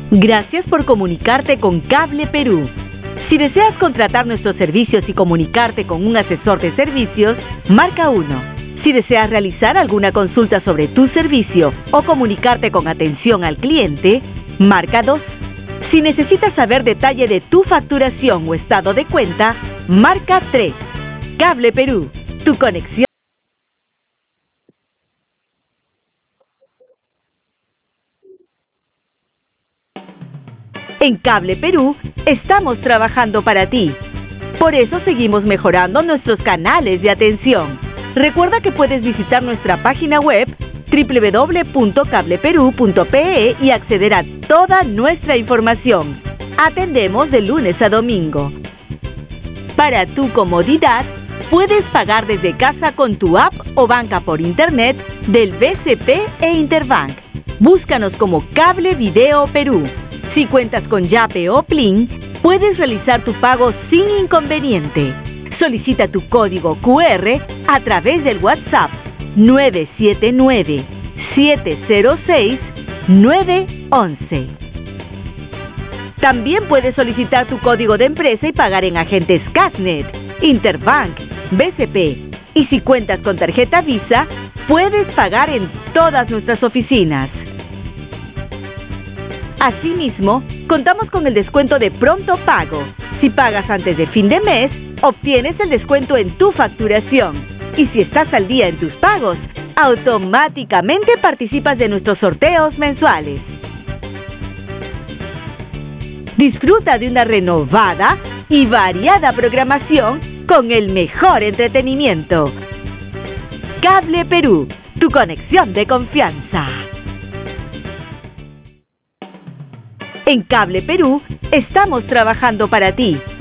Gracias por comunicarte con Cable Perú. Si deseas contratar nuestros servicios y comunicarte con un asesor de servicios, marca 1. Si deseas realizar alguna consulta sobre tu servicio o comunicarte con atención al cliente, marca 2. Si necesitas saber detalle de tu facturación o estado de cuenta, marca 3. Cable Perú, tu conexión. En Cable Perú estamos trabajando para ti. Por eso seguimos mejorando nuestros canales de atención. Recuerda que puedes visitar nuestra página web www.cableperu.pe y acceder a toda nuestra información. Atendemos de lunes a domingo. Para tu comodidad, puedes pagar desde casa con tu app o banca por internet del BCP e Interbank. Búscanos como Cable Video Perú. Si cuentas con Yape o Plin, puedes realizar tu pago sin inconveniente. Solicita tu código QR a través del WhatsApp 979-706-911. También puedes solicitar tu código de empresa y pagar en agentes Casnet, Interbank, BCP. Y si cuentas con tarjeta Visa, puedes pagar en todas nuestras oficinas. Asimismo, contamos con el descuento de pronto pago. Si pagas antes de fin de mes, obtienes el descuento en tu facturación. Y si estás al día en tus pagos, automáticamente participas de nuestros sorteos mensuales. Disfruta de una renovada y variada programación con el mejor entretenimiento. Cable Perú, tu conexión de confianza. En Cable Perú estamos trabajando para ti.